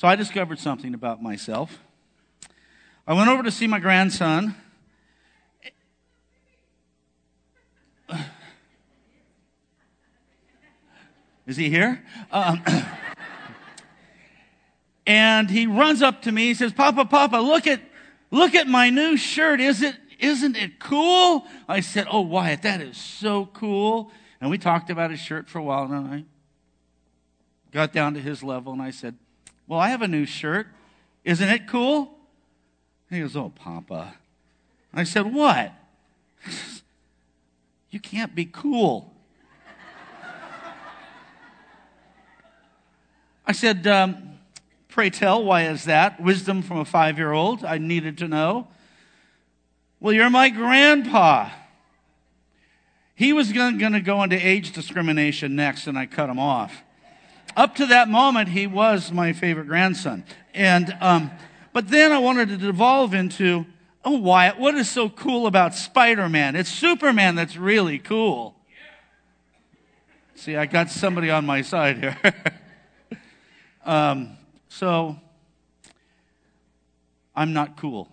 So I discovered something about myself. I went over to see my grandson. Is he here? And he runs up to me. He says, Papa, look at my new shirt. Isn't it cool? I said, oh, Wyatt, that is so cool. And we talked about his shirt for a while, and I got down to his level, and I said, well, I have a new shirt. Isn't it cool? And he goes, oh, Papa. I said, what? He says, you can't be cool. I said, pray tell, why is that? Wisdom from a 5-year-old. I needed to know. Well, you're my grandpa. He was going to go into age discrimination next, and I cut him off. Up to that moment, he was my favorite grandson. And but then I wanted to devolve into, oh, Wyatt, what is so cool about Spider-Man? It's Superman that's really cool. See, I got somebody on my side here. So, I'm not cool.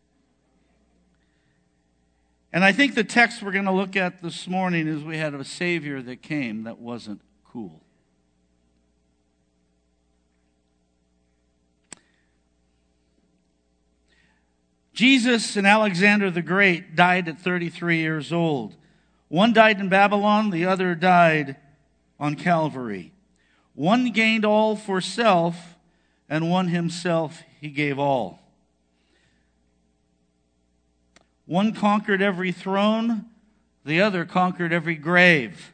And I think the text we're going to look at this morning is we had a Savior that came that wasn't cool. Jesus and Alexander the Great died at 33 years old. One died in Babylon, the other died on Calvary. One gained all for self, and one himself he gave all. One conquered every throne, the other conquered every grave.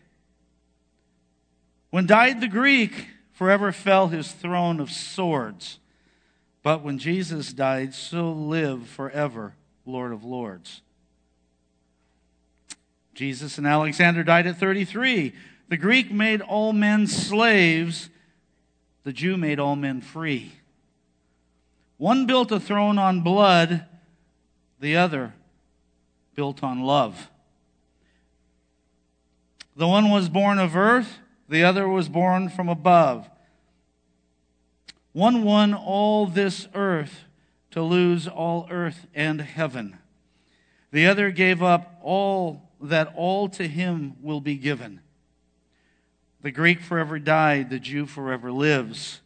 When died the Greek, forever fell his throne of swords. But when Jesus died, so live forever, Lord of Lords. Jesus and Alexander died at 33. The Greek made all men slaves. The Jew made all men free. One built a throne on blood. The other built on love. The one was born of earth. The other was born from above. One won all this earth to lose all earth and heaven. The other gave up all that all to him will be given. The Greek forever died, the Jew forever lives.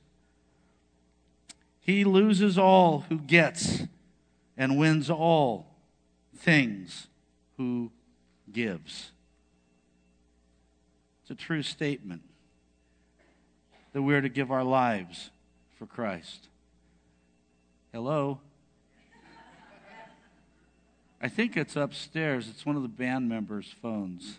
He loses all who gets and wins all things who gives. It's a true statement that we're to give our lives for Christ. Hello? I think it's upstairs. It's one of the band members' phones.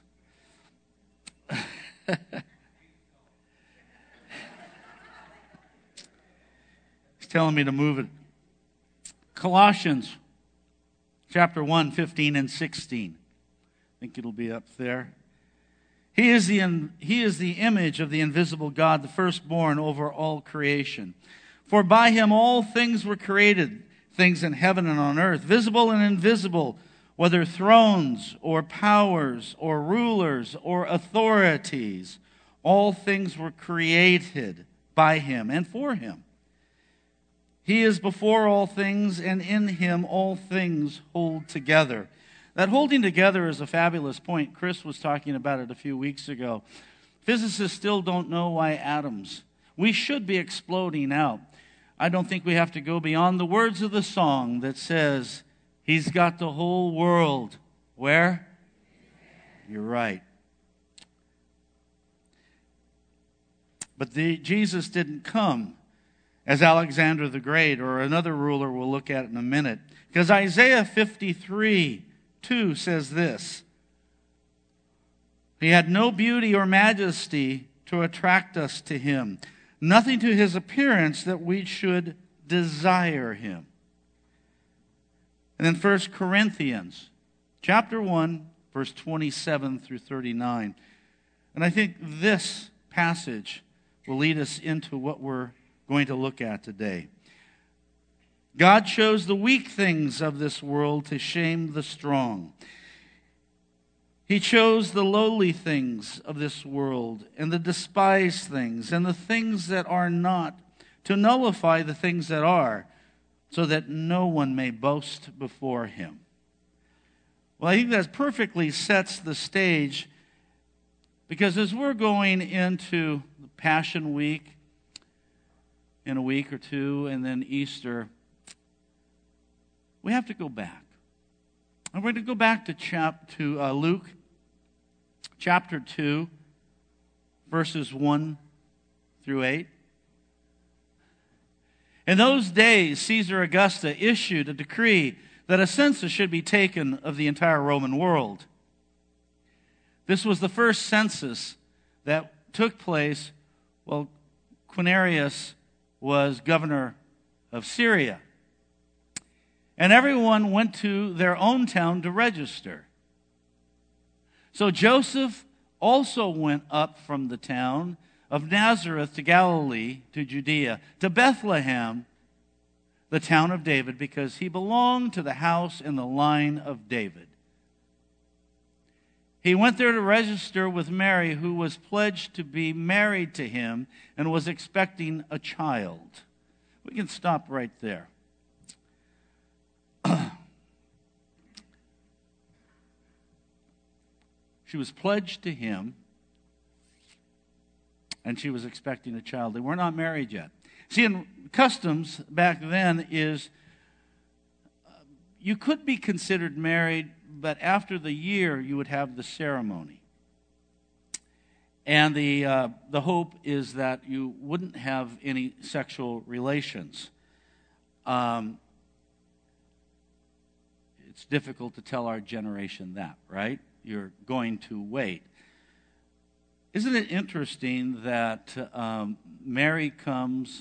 He's telling me to move it. Colossians chapter 1, 15 and 16. I think it'll be up there. He is the image of the invisible God, the firstborn over all creation. For by him all things were created, things in heaven and on earth, visible and invisible, whether thrones or powers or rulers or authorities. All things were created by him and for him. He is before all things, and in him all things hold together. That holding together is a fabulous point. Chris was talking about it a few weeks ago. Physicists still don't know why atoms. We should be exploding out. I don't think we have to go beyond the words of the song that says, he's got the whole world. Where? You're right. But Jesus didn't come as Alexander the Great or another ruler we'll look at in a minute. Because Isaiah 53:2 says this. He had no beauty or majesty to attract us to him. Nothing to his appearance that we should desire him. And then 1 Corinthians chapter 1, verse 27 through 39. And I think this passage will lead us into what we're going to look at today. God chose the weak things of this world to shame the strong. He chose the lowly things of this world and the despised things and the things that are not to nullify the things that are, so that no one may boast before him. Well, I think that perfectly sets the stage, because as we're going into the Passion Week in a week or two, and then Easter, we have to go back. And we're going to go back to Luke chapter 2, verses 1 through 8. In those days, Caesar Augusta issued a decree that a census should be taken of the entire Roman world. This was the first census that took place while Quirinius was governor of Syria. And everyone went to their own town to register. So Joseph also went up from the town of Nazareth to Galilee, to Judea, to Bethlehem, the town of David, because he belonged to the house and the line of David. He went there to register with Mary, who was pledged to be married to him and was expecting a child. We can stop right there. She was pledged to him, and she was expecting a child. They were not married yet. See, in customs back then is you could be considered married, but after the year you would have the ceremony. And the hope is that you wouldn't have any sexual relations. It's difficult to tell our generation that, right? You're going to wait. Isn't it interesting that Mary comes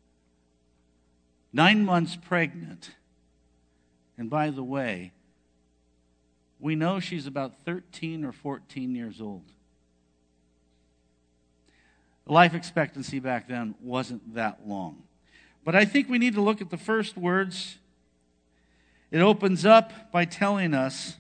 9 months pregnant, and by the way, we know she's about 13 or 14 years old. The life expectancy back then wasn't that long. But I think we need to look at the first words. It opens up by telling us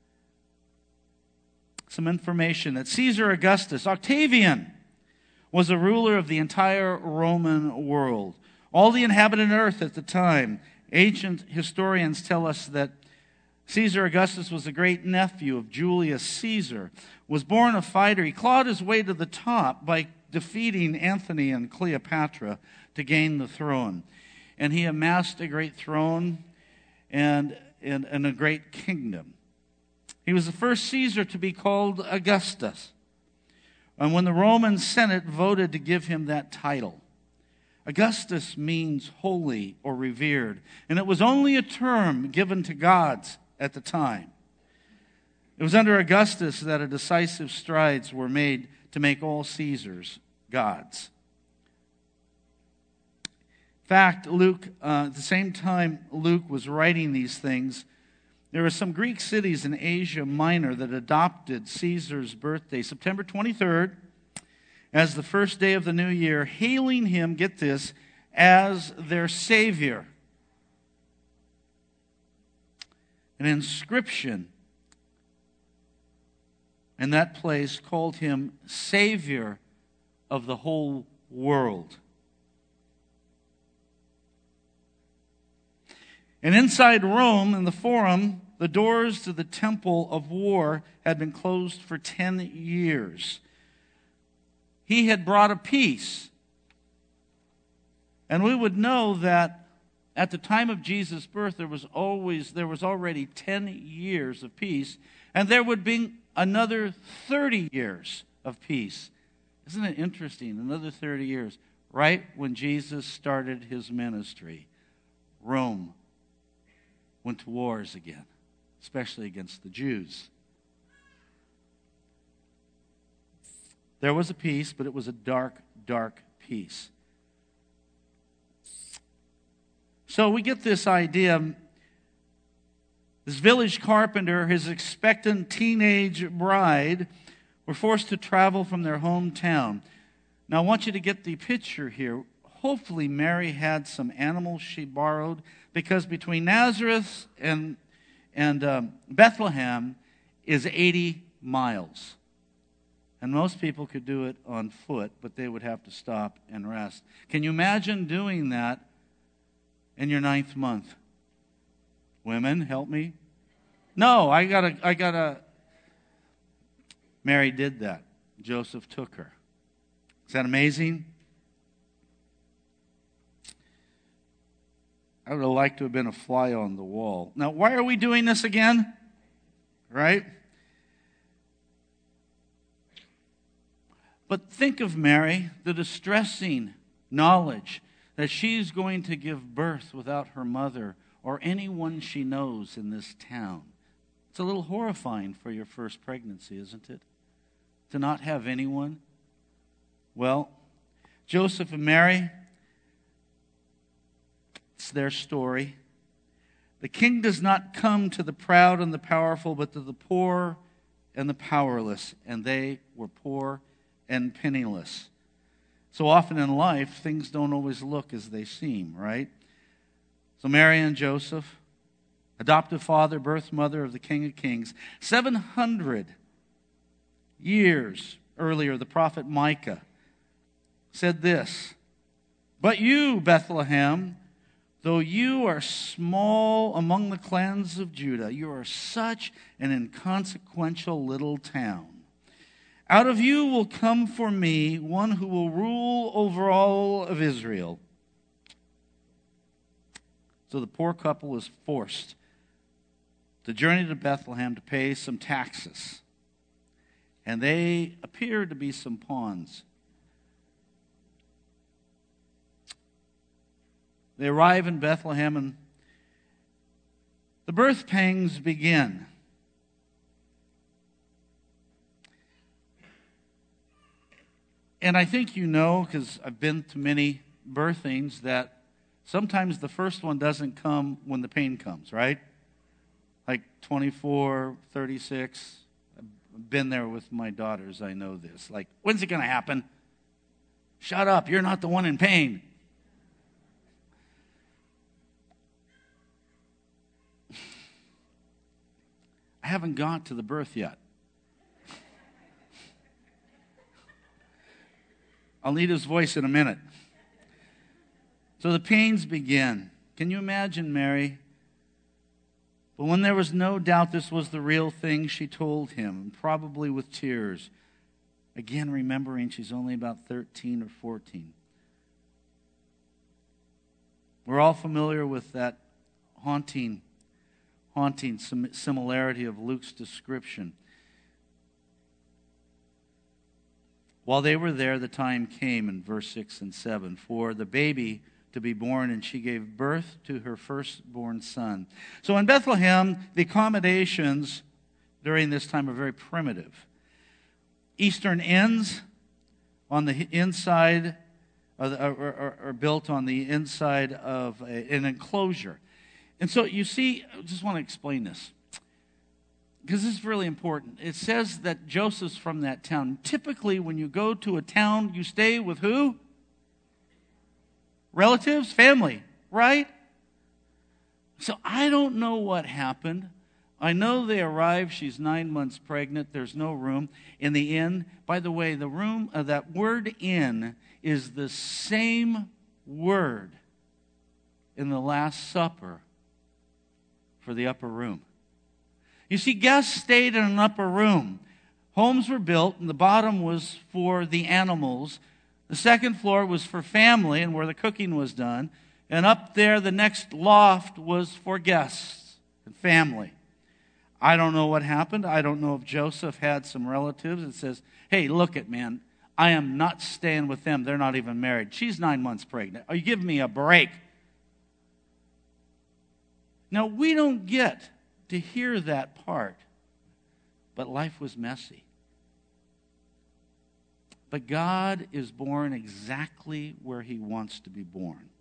some information that Caesar Augustus, Octavian, was a ruler of the entire Roman world. All the inhabited earth at the time. Ancient historians tell us that Caesar Augustus was a great nephew of Julius Caesar, was born a fighter. He clawed his way to the top by defeating Antony and Cleopatra to gain the throne. And he amassed a great throne and a great kingdom. He was the first Caesar to be called Augustus. And when the Roman Senate voted to give him that title, Augustus means holy or revered. And it was only a term given to gods at the time. It was under Augustus that decisive strides were made to make all Caesars gods. In fact, Luke, at the same time Luke was writing these things, there were some Greek cities in Asia Minor that adopted Caesar's birthday, September 23rd, as the first day of the new year, hailing him, get this, as their Savior. An inscription in that place called him Savior of the whole world. And inside Rome, in the Forum, the doors to the Temple of War had been closed for 10 years. He had brought a peace. And we would know that at the time of Jesus' birth, there was already 10 years of peace, and there would be another 30 years of peace. Isn't it interesting? Another 30 years. Right when Jesus started his ministry, Rome went to wars again, especially against the Jews. There was a peace, but it was a dark, dark peace. So we get this idea. This village carpenter, his expectant teenage bride, were forced to travel from their hometown. Now I want you to get the picture here. Hopefully Mary had some animals she borrowed, because between Nazareth and Bethlehem is 80 miles. And most people could do it on foot, but they would have to stop and rest. Can you imagine doing that in your 9th month? Women, help me. No, I gotta. Mary did that. Joseph took her. Is that amazing? I would have liked to have been a fly on the wall. Now, why are we doing this again? Right? But think of Mary, the distressing knowledge that she's going to give birth without her mother or anyone she knows in this town. It's a little horrifying for your first pregnancy, isn't it? To not have anyone. Well, Joseph and Mary, it's their story. The king does not come to the proud and the powerful, but to the poor and the powerless. And they were poor and penniless. So often in life, things don't always look as they seem, right? So Mary and Joseph, adoptive father, birth mother of the King of Kings. 700 years earlier, the prophet Micah said this, "But you, Bethlehem, though you are small among the clans of Judah, you are such an inconsequential little town. Out of you will come for me one who will rule over all of Israel." So the poor couple is forced to journey to Bethlehem to pay some taxes. And they appear to be some pawns. They arrive in Bethlehem and the birth pangs begin. And I think you know, because I've been to many birthings, that sometimes the first one doesn't come when the pain comes, right? Like 24, 36. I've been there with my daughters, I know this. Like, when's it going to happen? Shut up, you're not the one in pain. I haven't got to the birth yet. I'll need his voice in a minute. So the pains begin. Can you imagine Mary? But when there was no doubt this was the real thing, she told him, probably with tears. Again, remembering she's only about 13 or 14. We're all familiar with that haunting similarity of Luke's description. While they were there, the time came in verse 6 and 7 for the baby to be born, and she gave birth to her firstborn son. So in Bethlehem, the accommodations during this time are very primitive. Eastern inns on the inside are built on the inside of an enclosure. And so you see, I just want to explain this, because this is really important. It says that Joseph's from that town. Typically, when you go to a town, you stay with who? Relatives, family, right? So I don't know what happened. I know they arrived. She's 9 months pregnant. There's no room in the inn. By the way, the room, that word inn is the same word in the Last Supper for the upper room. You see, guests stayed in an upper room. Homes were built, and the bottom was for the animals. The second floor was for family and where the cooking was done. And up there, the next loft was for guests and family. I don't know what happened. I don't know if Joseph had some relatives that says, "Hey, look it, man. I am not staying with them. They're not even married. She's 9 months pregnant. Are you giving me a break?" Now, we don't get to hear that part, but life was messy. But God is born exactly where He wants to be born.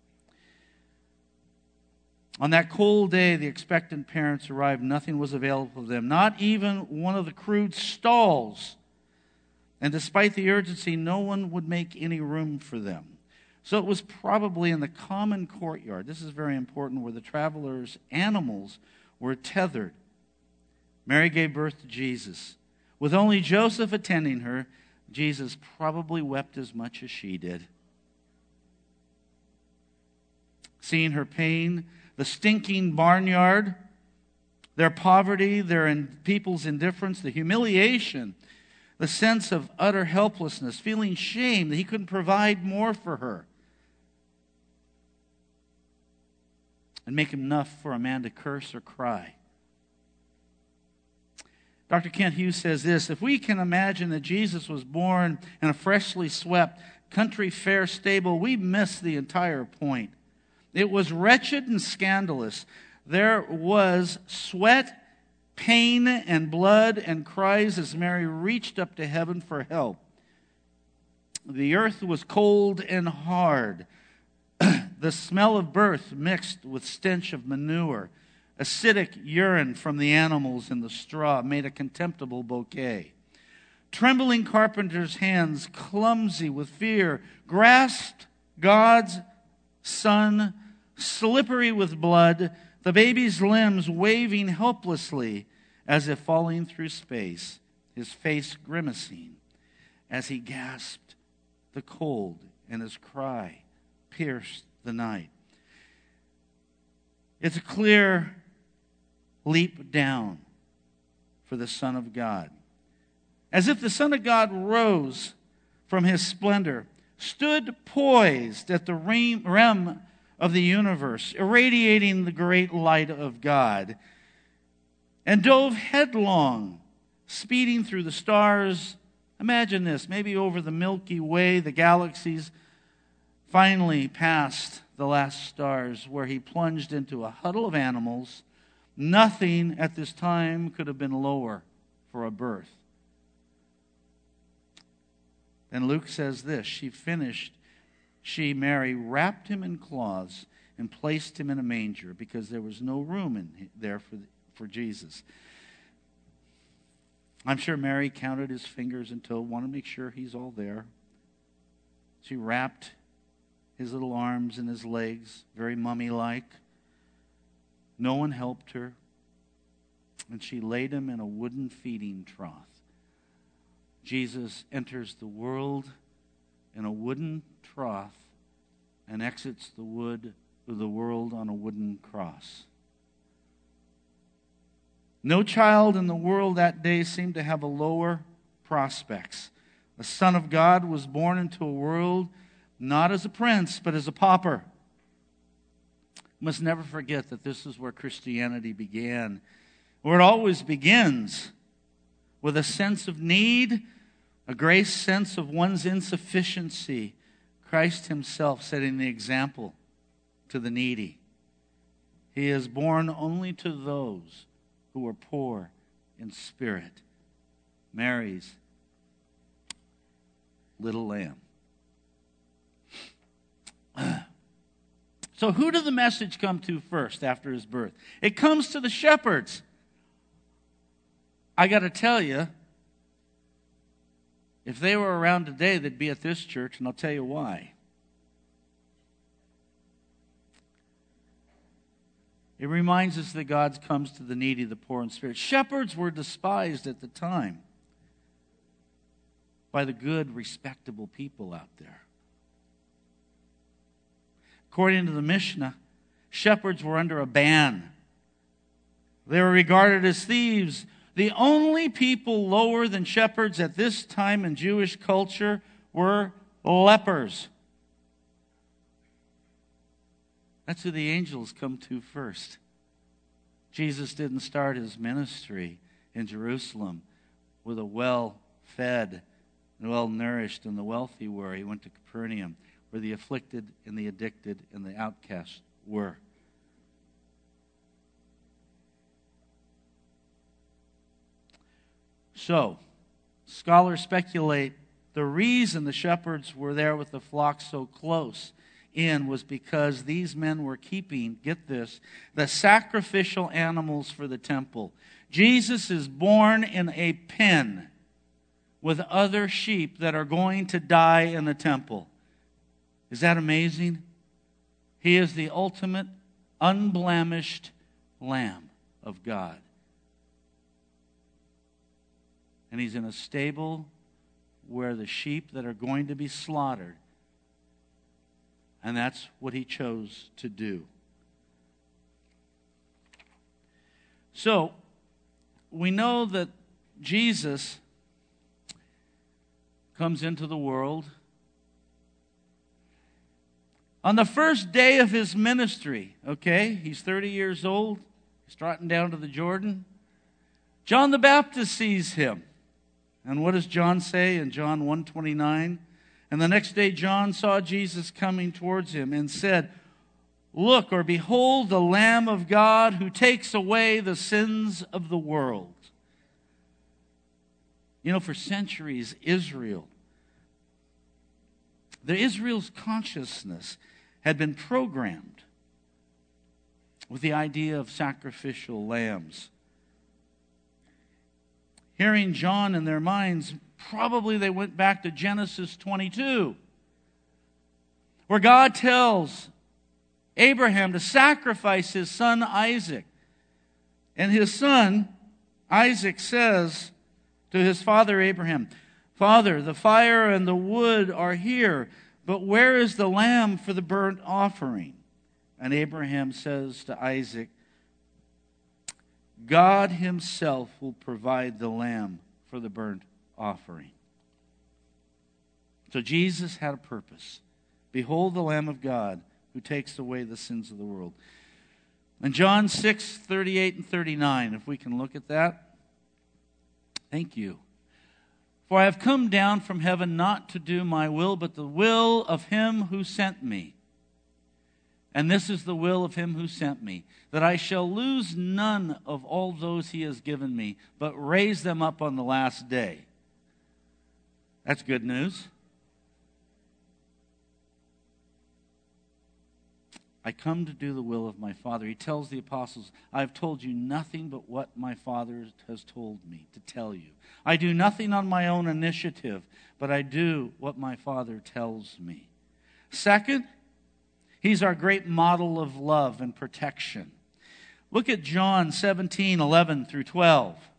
On that cold day, the expectant parents arrived. Nothing was available to them, not even one of the crude stalls. And despite the urgency, no one would make any room for them. So it was probably in the common courtyard, this is very important, where the travelers' animals were tethered. Mary gave birth to Jesus. With only Joseph attending her, Jesus probably wept as much as she did. Seeing her pain, the stinking barnyard, their poverty, people's indifference, the humiliation, the sense of utter helplessness, feeling shame that he couldn't provide more for her and make enough for a man to curse or cry. Dr. Kent Hughes says this: if we can imagine that Jesus was born in a freshly swept country fair stable, we miss the entire point. It was wretched and scandalous. There was sweat, pain, and blood and cries as Mary reached up to heaven for help. The earth was cold and hard. The smell of birth mixed with stench of manure. Acidic urine from the animals in the straw made a contemptible bouquet. Trembling carpenters' hands, clumsy with fear, grasped God's Son, slippery with blood, the baby's limbs waving helplessly as if falling through space, his face grimacing as he gasped the cold, and his cry pierced the night. It's a clear leap down for the Son of God. As if the Son of God rose from his splendor, stood poised at the rim of the universe, irradiating the great light of God, and dove headlong, speeding through the stars. Imagine this, maybe over the Milky Way, the galaxies, finally past the last stars, where he plunged into a huddle of animals. Nothing at this time could have been lower for a birth. And Luke says this: Mary, wrapped him in cloths and placed him in a manger, because there was no room in there for Jesus. I'm sure Mary counted his fingers and toes, wanted to make sure he's all there. She wrapped his little arms and his legs, very mummy-like. No one helped her, and she laid him in a wooden feeding trough. Jesus enters the world in a wooden trough and exits the world on a wooden cross. No child in the world that day seemed to have a lower prospects. The Son of God was born into a world not as a prince, but as a pauper. We must never forget that this is where Christianity began, where it always begins, with a sense of need, a great sense of one's insufficiency. Christ himself setting the example to the needy. He is born only to those who are poor in spirit. Mary's little lamb. So who did the message come to first after his birth? It comes to the shepherds. I got to tell you, if they were around today, they'd be at this church, and I'll tell you why. It reminds us that God comes to the needy, the poor in spirit. Shepherds were despised at the time by the good, respectable people out there. According to the Mishnah, shepherds were under a ban. They were regarded as thieves. The only people lower than shepherds at this time in Jewish culture were lepers. That's who the angels come to first. Jesus didn't start his ministry in Jerusalem where the well-fed and well-nourished and the wealthy were. He went to Capernaum, where the afflicted and the addicted and the outcast were. So, scholars speculate the reason the shepherds were there with the flock so close in was because these men were keeping, get this, the sacrificial animals for the temple. Jesus is born in a pen with other sheep that are going to die in the temple. Is that amazing? He is the ultimate, unblemished Lamb of God. and he's in a stable where the sheep that are going to be slaughtered. And that's what he chose to do. So, we know that Jesus comes into the world. On the first day of his ministry, okay, he's 30 years old, he's trotting down to the Jordan. John the Baptist sees him. And what does John say in John 1:29? And the next day John saw Jesus coming towards him and said, "Look," or "Behold, the Lamb of God who takes away the sins of the world." You know, for centuries, Israel's consciousness had been programmed with the idea of sacrificial lambs. Hearing John in their minds, probably they went back to Genesis 22, where God tells Abraham to sacrifice his son Isaac. And his son, Isaac, says to his father Abraham, "Father, the fire and the wood are here, but where is the lamb for the burnt offering?" And Abraham says to Isaac, "God himself will provide the lamb for the burnt offering." So Jesus had a purpose. Behold the Lamb of God who takes away the sins of the world. And John 6:38 and 39, if we can look at that. Thank you. "For I have come down from heaven not to do my will, but the will of him who sent me. And this is the will of him who sent me, that I shall lose none of all those he has given me, but raise them up on the last day." That's good news. I come to do the will of my Father. He tells the apostles, "I have told you nothing but what my Father has told me to tell you. I do nothing on my own initiative, but I do what my Father tells me." Second, he's our great model of love and protection. Look at John 17:11 through 12.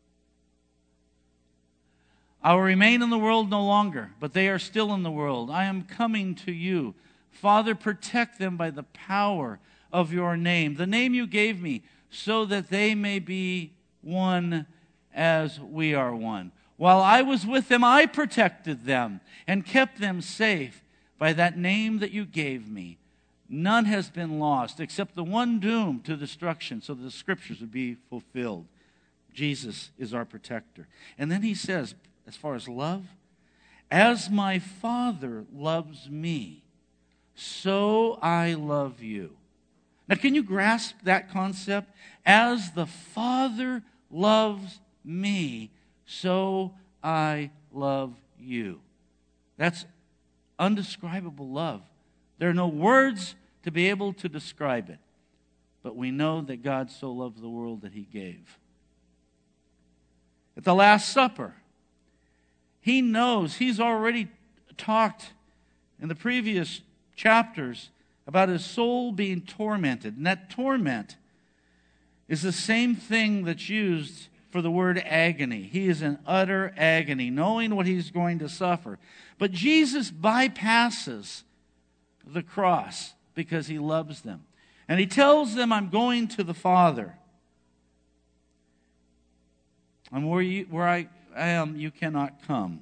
"I will remain in the world no longer, but they are still in the world. I am coming to you. Father, protect them by the power of your name, the name you gave me, so that they may be one as we are one. While I was with them, I protected them and kept them safe by that name that you gave me. None has been lost except the one doomed to destruction, so that the scriptures would be fulfilled." Jesus is our protector. And then he says, as far as love, "As my Father loves me, so I love you." Now, can you grasp that concept? As the Father loves me, so I love you. That's undescribable love. There are no words to be able to describe it. But we know that God so loved the world that he gave. At the Last Supper, he knows, he's already talked in the previous chapters about his soul being tormented. And that torment is the same thing that's used for the word agony. He is in utter agony, knowing what he's going to suffer. But Jesus bypasses the cross because he loves them. And he tells them, "I'm going to the Father. And where I am, you cannot come.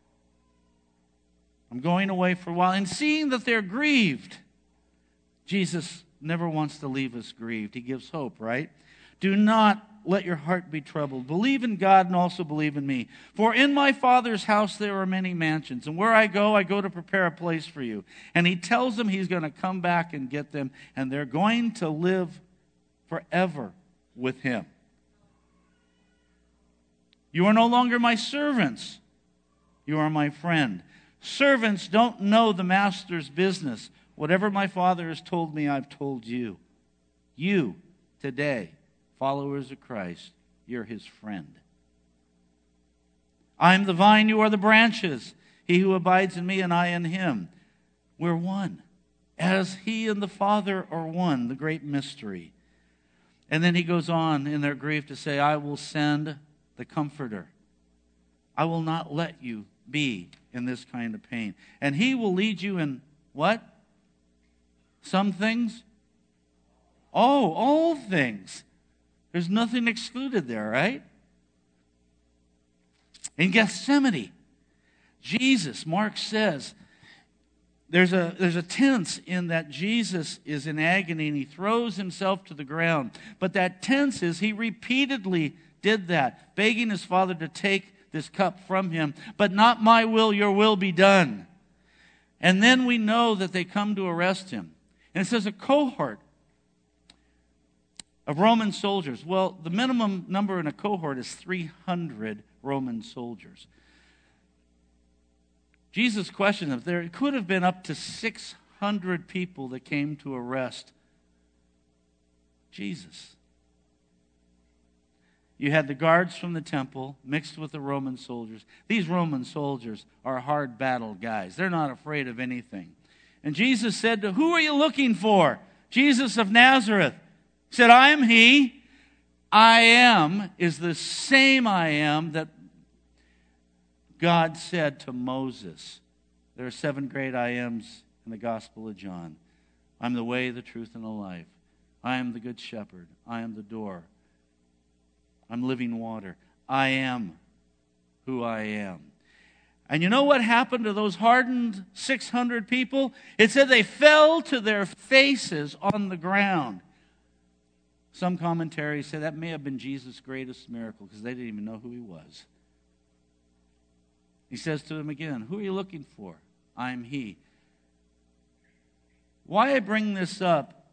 I'm going away for a while." And seeing that they're grieved, Jesus never wants to leave us grieved. He gives hope, right? "Do not let your heart be troubled. Believe in God and also believe in me. For in my Father's house there are many mansions. And where I go to prepare a place for you." And he tells them he's going to come back and get them. And they're going to live forever with him. "You are no longer my servants. You are my friend. Servants don't know the master's business. Whatever my Father has told me, I've told you." You, today, followers of Christ, you're his friend. "I am the vine, you are the branches. He who abides in me and I in him." We're one. As he and the Father are one, the great mystery. And then he goes on in their grief to say, "I will send the Comforter." I will not let you be in this kind of pain. And he will lead you in what? Some things? Oh, all things. There's nothing excluded there, right? In Gethsemane, Jesus, Mark says, there's a tense in that Jesus is in agony and he throws himself to the ground. But that tense is he repeatedly did that, begging his Father to take this cup from him. But not my will, your will be done. And then we know that they come to arrest him. And it says a cohort of Roman soldiers. Well, the minimum number in a cohort is 300 Roman soldiers. Jesus questioned them. There could have been up to 600 people that came to arrest Jesus. You had the guards from the temple mixed with the Roman soldiers. These Roman soldiers are hard battle guys. They're not afraid of anything. And Jesus said, who are you looking for? Jesus of Nazareth. He said, I am he. I am is the same I am that God said to Moses. There are 7 great I ams in the Gospel of John. I'm the way, the truth, and the life. I am the good shepherd. I am the door. I'm living water. I am who I am. And you know what happened to those hardened 600 people? It said they fell to their faces on the ground. Some commentaries say that may have been Jesus' greatest miracle because they didn't even know who he was. He says to them again, who are you looking for? I am he. Why I bring this up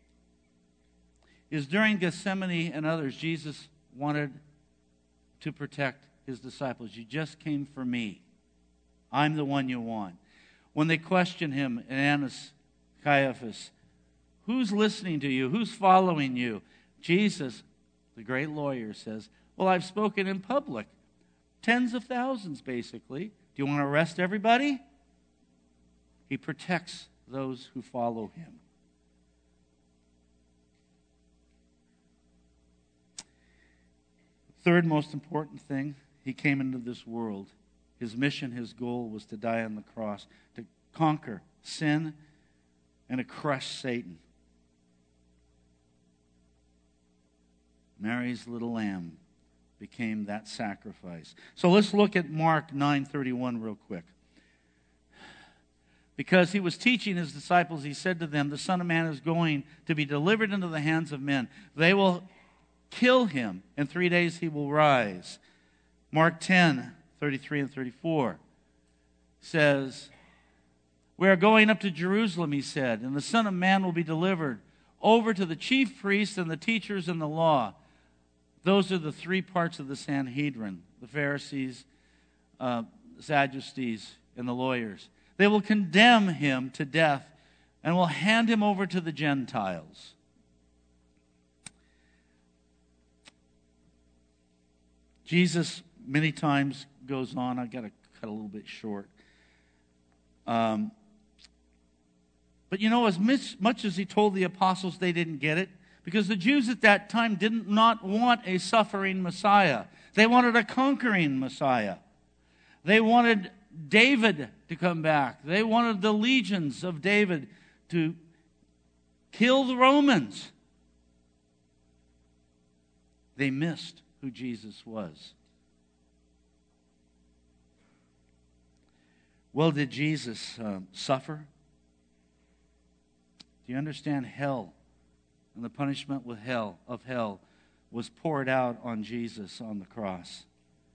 is during Gethsemane and others, Jesus wanted to protect his disciples. You just came for me. I'm the one you want. When they questioned him, Annas, Caiaphas, who's listening to you? Who's following you? Jesus, the great lawyer, says, well, I've spoken in public. Tens of thousands, basically. Do you want to arrest everybody? He protects those who follow him. Third most important thing, he came into this world. His mission, his goal was to die on the cross, to conquer sin and to crush Satan. Mary's little lamb became that sacrifice. So let's look at Mark 9:31 real quick. Because he was teaching his disciples, he said to them, the Son of Man is going to be delivered into the hands of men. They will kill him. In 3 days he will rise. Mark 10:33 and 34 says, we are going up to Jerusalem, he said, and the Son of Man will be delivered over to the chief priests and the teachers in the law. Those are the 3 parts of the Sanhedrin, the Pharisees, Sadducees, and the lawyers. They will condemn him to death and will hand him over to the Gentiles. Jesus many times goes on. I've got to cut a little bit short. But you know, as much as he told the apostles, they didn't get it. Because the Jews at that time did not want a suffering Messiah. They wanted a conquering Messiah. They wanted David to come back. They wanted the legions of David to kill the Romans. They missed who Jesus was. Well, did Jesus suffer? Do you understand hell? And the punishment of hell was poured out on Jesus on the cross.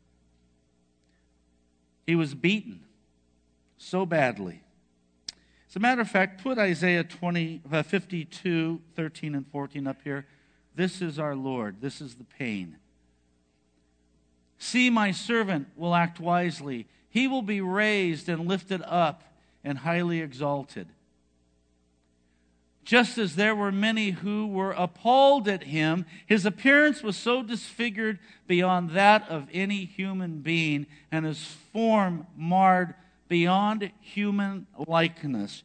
He was beaten so badly. As a matter of fact, put Isaiah 52, 13 and 14 up here. This is our Lord. This is the pain. See, my servant will act wisely. He will be raised and lifted up and highly exalted. Just as there were many who were appalled at him, his appearance was so disfigured beyond that of any human being, and his form marred beyond human likeness.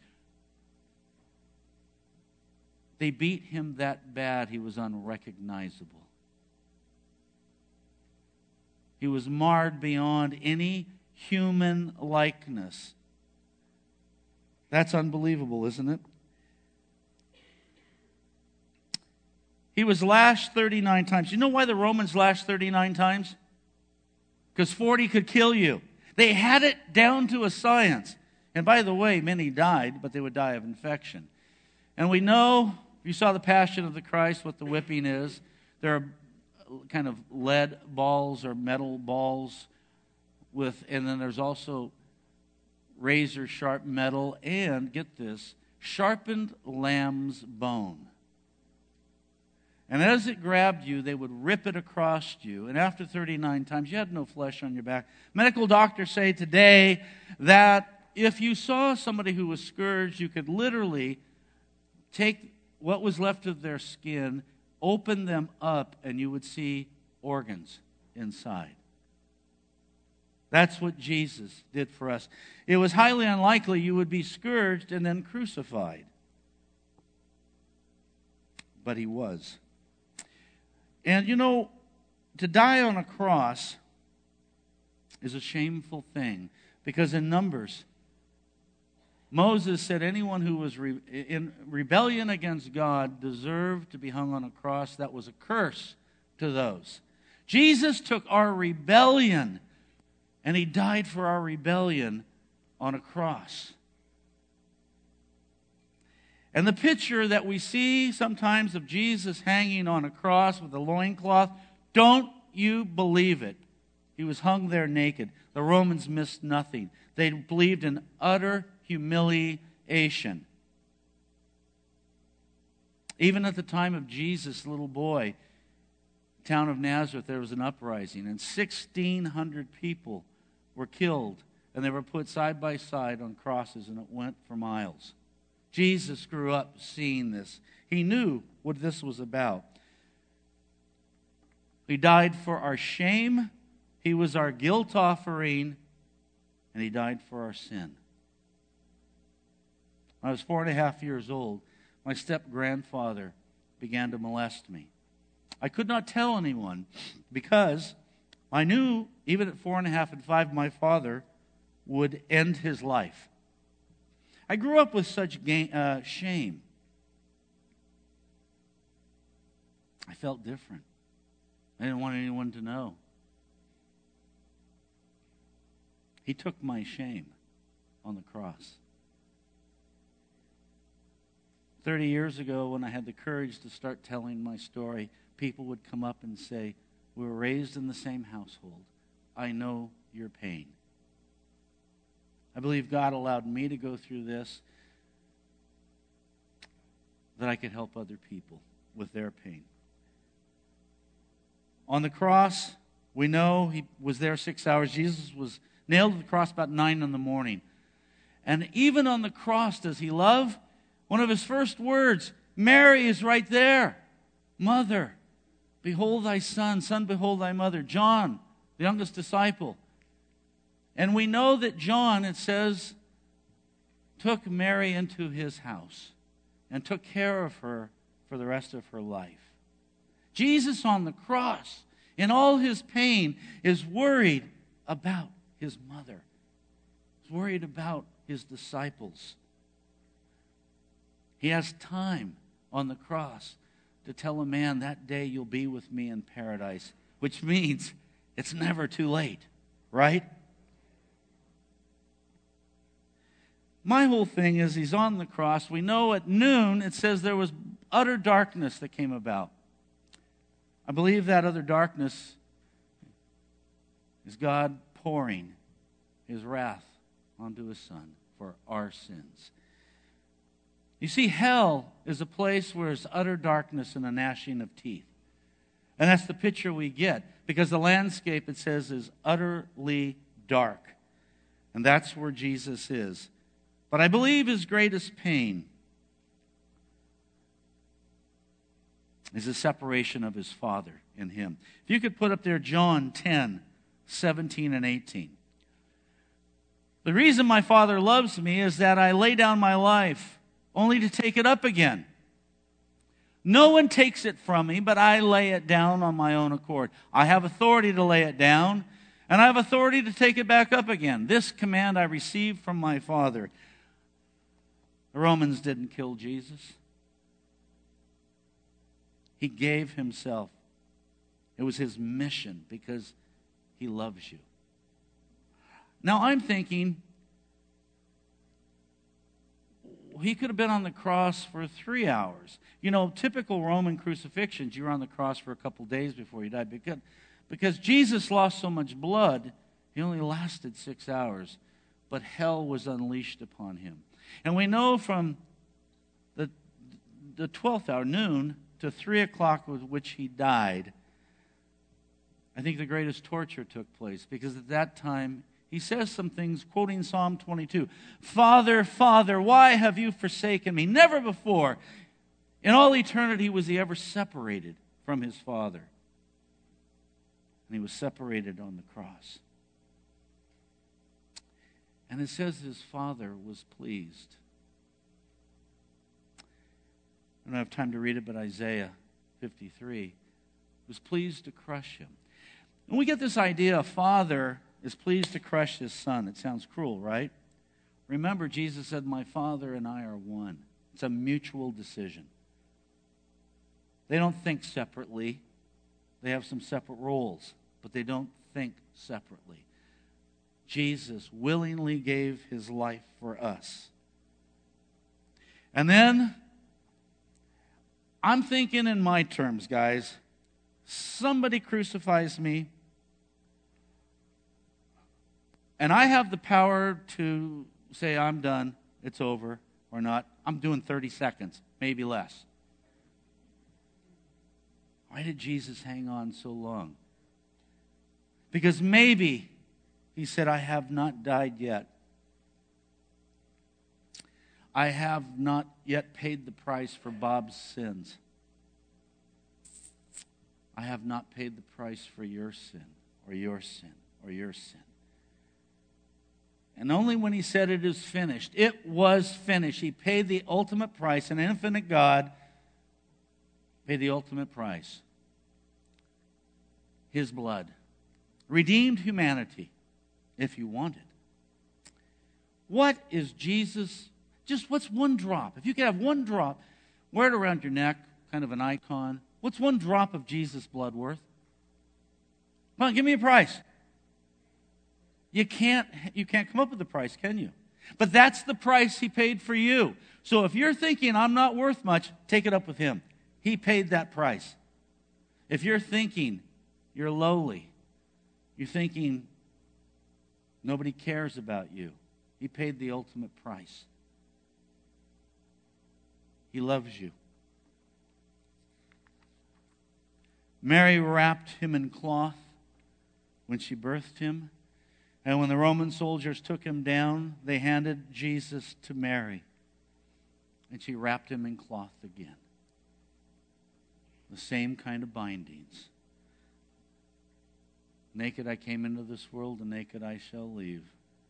They beat him that bad he was unrecognizable. He was marred beyond any human likeness. That's unbelievable, isn't it? He was lashed 39 times. You know why the Romans lashed 39 times? Because 40 could kill you. They had it down to a science. And by the way, many died, but they would die of infection. And we know, if you saw the Passion of the Christ, what the whipping is. There are kind of lead balls or metal balls and then there's also razor sharp metal and, get this, sharpened lamb's bone. And as it grabbed you, they would rip it across you. And after 39 times, you had no flesh on your back. Medical doctors say today that if you saw somebody who was scourged, you could literally take what was left of their skin, open them up, and you would see organs inside. That's what Jesus did for us. It was highly unlikely you would be scourged and then crucified. But he was. And you know, to die on a cross is a shameful thing, because in Numbers, Moses said anyone who was in rebellion against God deserved to be hung on a cross. That was a curse to those. Jesus took our rebellion, and he died for our rebellion on a cross. And the picture that we see sometimes of Jesus hanging on a cross with a loincloth, don't you believe it? He was hung there naked. The Romans missed nothing. They believed in utter humiliation. Even at the time of Jesus, little boy, town of Nazareth, there was an uprising, and 1,600 people were killed, and they were put side by side on crosses, and it went for miles. Jesus grew up seeing this. He knew what this was about. He died for our shame. He was our guilt offering, and he died for our sin. When I was 4.5 years old, my step-grandfather began to molest me. I could not tell anyone because I knew even at 4.5 and 5, my father would end his life. I grew up with such shame. I felt different. I didn't want anyone to know. He took my shame on the cross. 30 years ago, when I had the courage to start telling my story, people would come up and say, "We were raised in the same household. I know your pain." I believe God allowed me to go through this that I could help other people with their pain. On the cross, we know he was there 6 hours. Jesus was nailed to the cross about 9 in the morning. And even on the cross, does he love? One of his first words, Mary is right there. Mother, behold thy son. Son, behold thy mother. John, the youngest disciple. And we know that John, it says, took Mary into his house and took care of her for the rest of her life. Jesus on the cross, in all his pain, is worried about his mother. He's worried about his disciples. He has time on the cross to tell a man, that day you'll be with me in paradise, which means it's never too late, right? My whole thing is he's on the cross. We know at noon it says there was utter darkness that came about. I believe that utter darkness is God pouring his wrath onto his son for our sins. You see, hell is a place where there's utter darkness and a gnashing of teeth. And that's the picture we get, because the landscape, it says, is utterly dark. And that's where Jesus is. But I believe his greatest pain is the separation of his Father in him. If you could put up there John 10, 17 and 18. The reason my Father loves me is that I lay down my life only to take it up again. No one takes it from me, but I lay it down on my own accord. I have authority to lay it down, and I have authority to take it back up again. This command I received from my Father. The Romans didn't kill Jesus. He gave himself. It was his mission because he loves you. Now I'm thinking, he could have been on the cross for 3 hours. You know, typical Roman crucifixions, you were on the cross for a couple days before you died. Because Jesus lost so much blood, he only lasted 6 hours. But hell was unleashed upon him. And we know from the 12th hour, noon, to 3 o'clock with which he died, I think the greatest torture took place. Because at that time, he says some things, quoting Psalm 22. Father, Father, why have you forsaken me? Never before in all eternity was he ever separated from his Father. And he was separated on the cross. And it says his Father was pleased. I don't have time to read it, but Isaiah 53 was pleased to crush him. And we get this idea, a father is pleased to crush his son. It sounds cruel, right? Remember, Jesus said, my Father and I are one. It's a mutual decision. They don't think separately. They have some separate roles, but they don't think separately. Jesus willingly gave his life for us. And then, I'm thinking in my terms, guys. Somebody crucifies me, and I have the power to say, I'm done, it's over, or not. I'm doing 30 seconds, maybe less. Why did Jesus hang on so long? Because maybe he said, I have not died yet. I have not yet paid the price for Bob's sins. I have not paid the price for your sin, or your sin, or your sin. And only when he said it is finished, it was finished. He paid the ultimate price. An infinite God paid the ultimate price. His blood redeemed humanity, if you wanted. What is Jesus? Just what's one drop? If you could have one drop, wear it around your neck, kind of an icon. What's one drop of Jesus' blood worth? Come on, give me a price. You can't come up with the price, can you? But that's the price he paid for you. So if you're thinking, I'm not worth much, take it up with him. He paid that price. If you're thinking you're lowly, you're thinking nobody cares about you, he paid the ultimate price. He loves you. Mary wrapped him in cloth when she birthed him. And when the Roman soldiers took him down, they handed Jesus to Mary. And she wrapped him in cloth again. The same kind of bindings. Naked I came into this world, and naked I shall leave.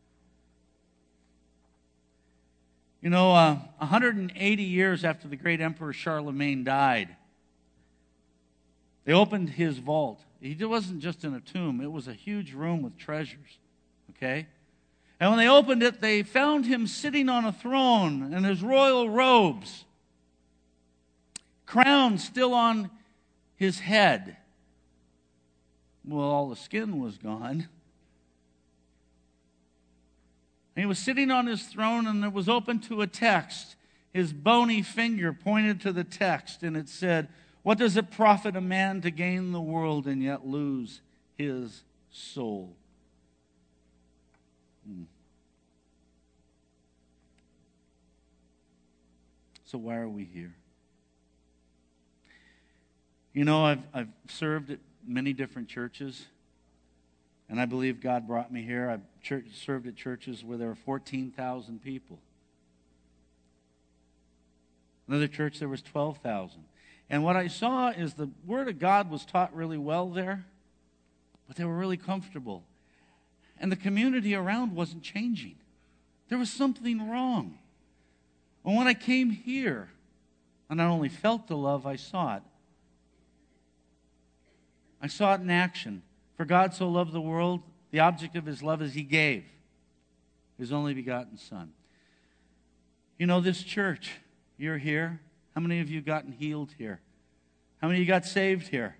You know, 180 years after the great Emperor Charlemagne died, they opened his vault. He wasn't just in a tomb. It was a huge room with treasures. Okay? And when they opened it, they found him sitting on a throne in his royal robes. Crown still on his head. Well, all the skin was gone. And he was sitting on his throne, and it was open to a text. His bony finger pointed to the text, and it said, what does it profit a man to gain the world and yet lose his soul? So why are we here? You know, I've served at many different churches, and I believe God brought me here. I've served at churches where there were 14,000 people. Another church, there was 12,000. And what I saw is the Word of God was taught really well there, but they were really comfortable. And the community around wasn't changing. There was something wrong. And when I came here, I not only felt the love, I saw it. I saw it in action. For God so loved the world, the object of his love is he gave his only begotten Son. You know, this church, you're here. How many of you gotten healed here? How many of you got saved here?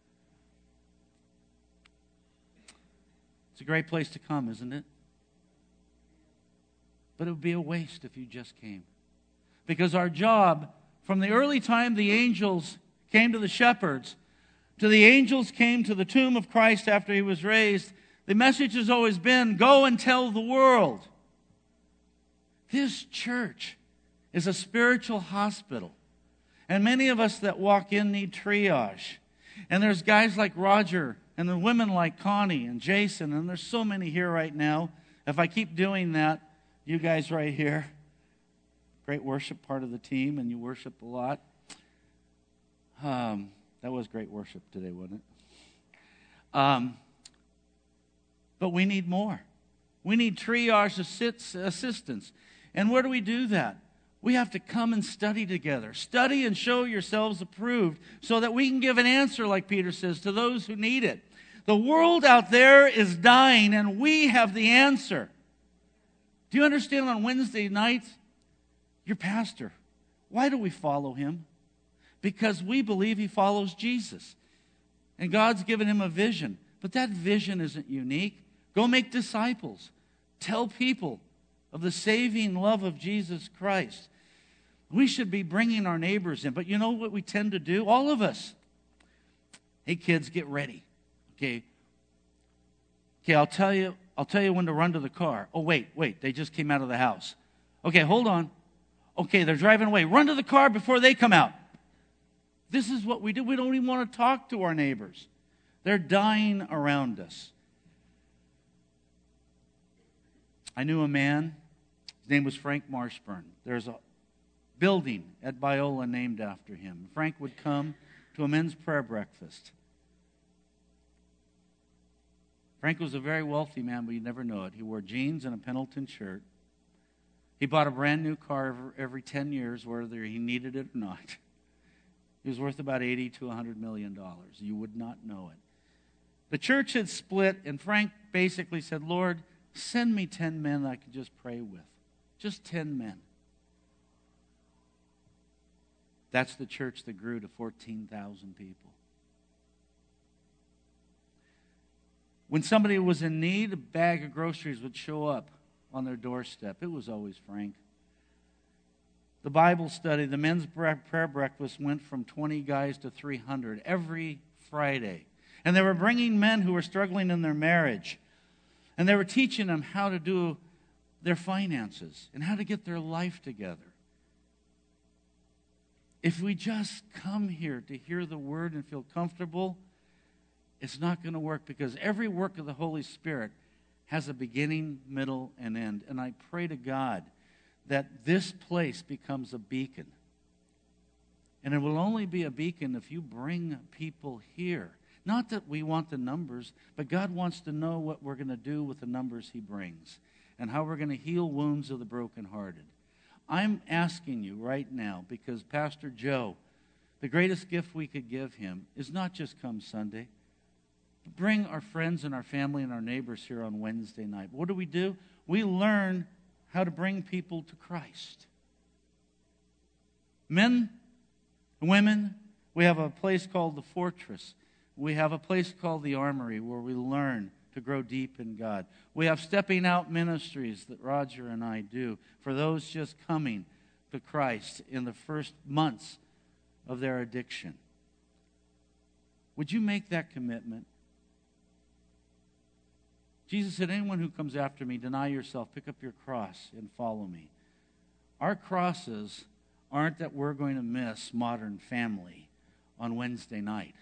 It's a great place to come, isn't it? But it would be a waste if you just came. Because our job, from the early time the angels came to the shepherds, to the angels came to the tomb of Christ after he was raised, the message has always been, go and tell the world. This church is a spiritual hospital. And many of us that walk in need triage. And there's guys like Roger, and the women like Connie and Jason, and there's so many here right now. If I keep doing that, you guys right here, great worship part of the team, and you worship a lot. That was great worship today, wasn't it? But we need more. We need triage assistance. And where do we do that? We have to come and study together. Study and show yourselves approved so that we can give an answer, like Peter says, to those who need it. The world out there is dying, and we have the answer. Do you understand on Wednesday nights, your pastor, why do we follow him? Because we believe he follows Jesus. And God's given him a vision. But that vision isn't unique. Go make disciples. Tell people of the saving love of Jesus Christ. We should be bringing our neighbors in. But you know what we tend to do? All of us. Hey, kids, get ready. Okay, I'll tell you when to run to the car. Oh, wait, they just came out of the house. Okay, hold on. Okay, they're driving away. Run to the car before they come out. This is what we do. We don't even want to talk to our neighbors. They're dying around us. I knew a man. His name was Frank Marshburn. There's a building at Biola named after him. Frank would come to a men's prayer breakfast. Frank was a very wealthy man, but you never know it. He wore jeans and a Pendleton shirt. He bought a brand new car every 10 years, whether he needed it or not. He was worth about $80 to $100 million. You would not know it. The church had split, and Frank basically said, Lord, send me 10 men I could just pray with. Just 10 men. That's the church that grew to 14,000 people. When somebody was in need, a bag of groceries would show up on their doorstep. It was always Frank. The Bible study, the men's prayer breakfast went from 20 guys to 300 every Friday. And they were bringing men who were struggling in their marriage. And they were teaching them how to do their finances and how to get their life together. If we just come here to hear the word and feel comfortable, it's not going to work, because every work of the Holy Spirit has a beginning, middle, and end. And I pray to God that this place becomes a beacon. And it will only be a beacon if you bring people here. Not that we want the numbers, but God wants to know what we're going to do with the numbers he brings and how we're going to heal wounds of the brokenhearted. I'm asking you right now, because Pastor Joe, the greatest gift we could give him is not just come Sunday. Bring our friends and our family and our neighbors here on Wednesday night. What do? We learn how to bring people to Christ. Men, women, we have a place called the Fortress. We have a place called the Armory where we learn to grow deep in God. We have stepping out ministries that Roger and I do for those just coming to Christ in the first months of their addiction. Would you make that commitment? Jesus said, anyone who comes after me, deny yourself, pick up your cross, and follow me. Our crosses aren't that we're going to miss Modern Family on Wednesday night.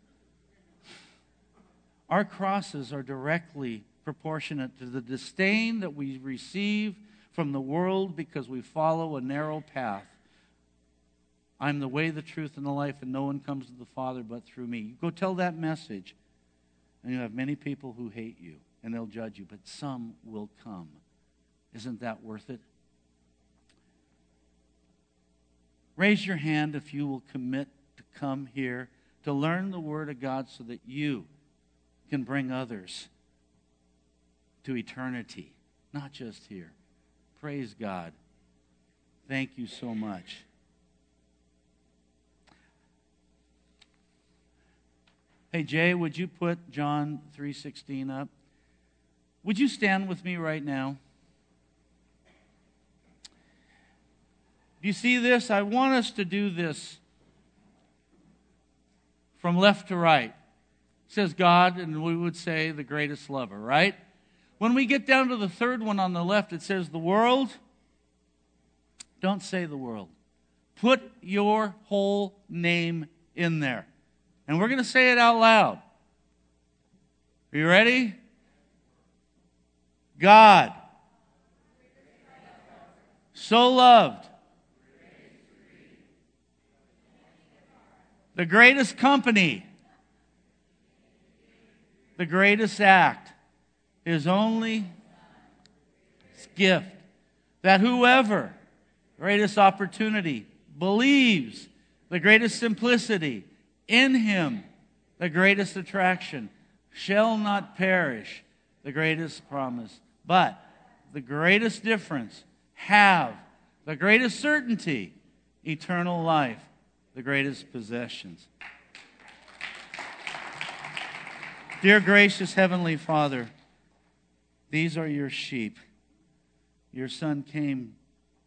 Our crosses are directly proportionate to the disdain that we receive from the world because we follow a narrow path. I'm the way, the truth, and the life, and no one comes to the Father but through me. You go tell that message, and you have many people who hate you, and they'll judge you, but some will come. Isn't that worth it? Raise your hand if you will commit to come here to learn the Word of God so that you can bring others to eternity, not just here. Praise God. Thank you so much. Hey, Jay, would you put John 3:16 up? Would you stand with me right now? Do you see this? I want us to do this from left to right. It says God, and we would say the greatest lover, right? When we get down to the third one on the left, it says the world. Don't say the world. Put your whole name in there. And we're going to say it out loud. Are you ready? God so loved the greatest company, the greatest act, His only gift, that whoever, greatest opportunity, believes, the greatest simplicity, in Him, the greatest attraction, shall not perish, the greatest promise, but the greatest difference, have the greatest certainty, eternal life, the greatest possessions. Dear gracious Heavenly Father, these are your sheep. Your Son came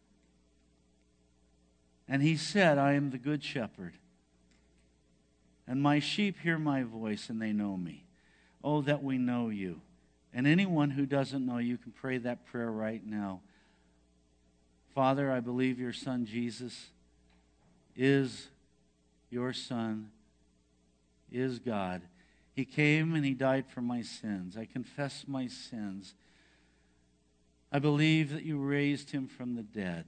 and He said, I am the good shepherd. And my sheep hear my voice and they know me. Oh, that we know you. And anyone who doesn't know you can pray that prayer right now. Father, I believe your Son Jesus is your Son, is God. He came and He died for my sins. I confess my sins. I believe that you raised Him from the dead.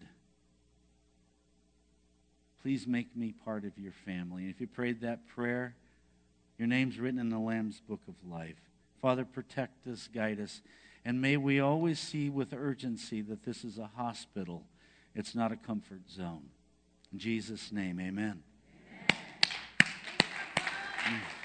Please make me part of your family. And if you prayed that prayer, your name's written in the Lamb's Book of Life. Father, protect us, guide us, and may we always see with urgency that this is a hospital. It's not a comfort zone. In Jesus' name, amen. Amen.